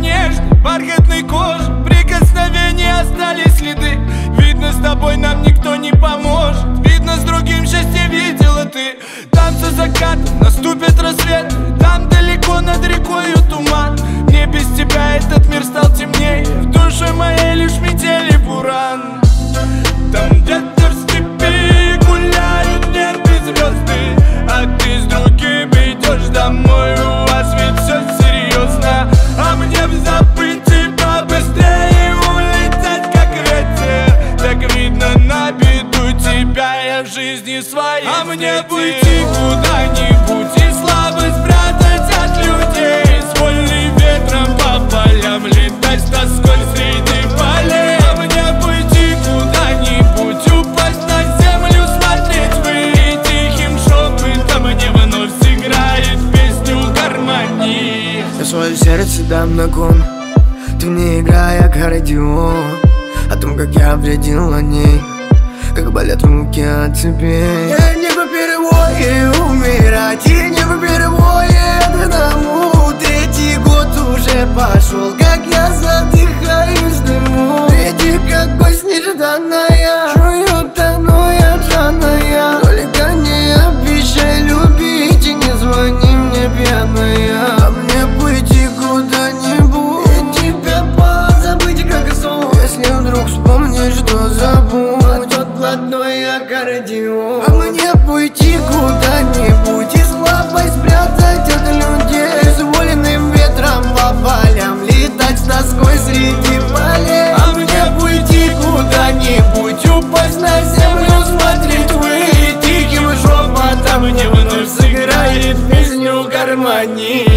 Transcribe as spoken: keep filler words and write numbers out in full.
нежной, бархатной кожи, прикосновения остались следы. Видно, с тобой нам никто не поможет. Видно, с другим счастье видела ты. Там за закатом наступит рассвет, там далеко над рекою туман. Мне без тебя этот мир стал темнее, в душе моей лишь метели буран. Там где-то в степи гуляют небо звезды, а ты с другим идешь домой, у вас ведь все серьезно. А мне б забыть тебя быстрее, улететь как ветер. Так видно, на беду тебя я в жизни своей. А мне бы уйти куда-нибудь и слабость спрятать от людей, с вольным ветром по полям летать с тоской среди полей. А мне бы уйти куда-нибудь, упасть на землю, смотреть в и тихим шепотом мне вновь сыграет песню гармонии. Я свое сердце дам на кон, ты мне играй аккордеон, о том, как я вредил о ней, как болят руки от цепей. Я не по первое умирать, и не по первое одному. Третий год уже пошел, как я задыхаюсь в дыму. Третий, как гость нежданная, жую, тону я пьяная. Только не обещай любить и не звони мне пьяная. А мне пойти куда-нибудь и тебя позабыть как сон, если вдруг вспомнишь, что забудь тот блатной аккордеон. А мне пойти куда-нибудь и слабость спрятать от людей, с вольным ветром по полям летать с тоской среди полей. А мне пойти куда-нибудь, упасть на землю, смотреть в и тихим шепотом мне вновь сыграет песню гармонии.